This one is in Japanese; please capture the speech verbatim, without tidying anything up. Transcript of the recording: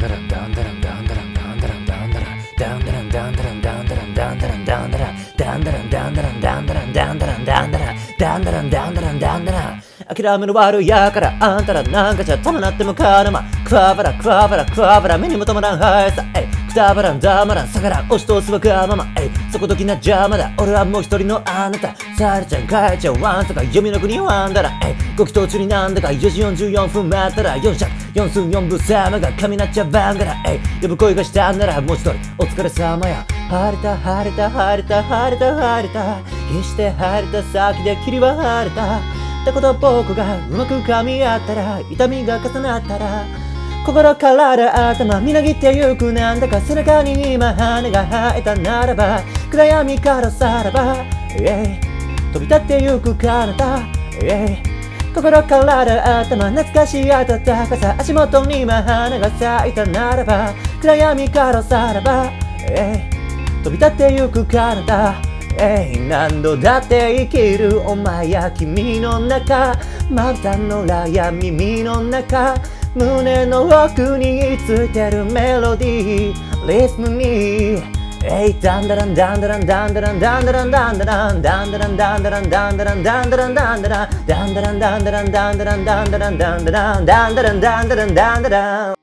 ダランダンダランダンダランダンダランダンダランダンダランダンダランダンダランダンダランダンダランダンダランダンダランダンダランダンダランダンダランダンダランダンダランダンダラン諦めの悪いやからあんたらなんかじゃたまなってもかぬまクワバラクワバラクワバラ目にも止まらん速さえくたばらんだまらん下がらん押し通すわがままえそこどきな邪魔だ俺はもう一人のあなたされちゃん帰っちゃうワンとか読みの国ワンだらえごき途中になんだかよじよんじゅうよんぷん待ったらよん尺よん寸よん分様が神なっちゃバンガラえ呼ぶ声がしたんならもう一人お疲れ様や晴れた晴れた晴れた晴れた晴れた決して晴れた先で霧は晴れたってこと僕がうまく噛み合ったら痛みが重なったら心から頭みなぎってゆくなんだか背中に今羽が生えたならば暗闇からさらば、えい、飛び立ってゆく彼方、えい、心から頭懐かしい暖かさ足元に今花が咲いたならば暗闇からさらば、えい、飛び立ってゆく彼方えい、何度だって生きるお前や君の中まぶたの裏や耳の中胸の奥についてるメロディーリズムにえい、ダンダランダンダランダンダランダンダランダンダランダンダランダンダランダンダランダンダランダンダランダンダランダンダランダンダランダンダランダンダランダンダランダンダランダンダラン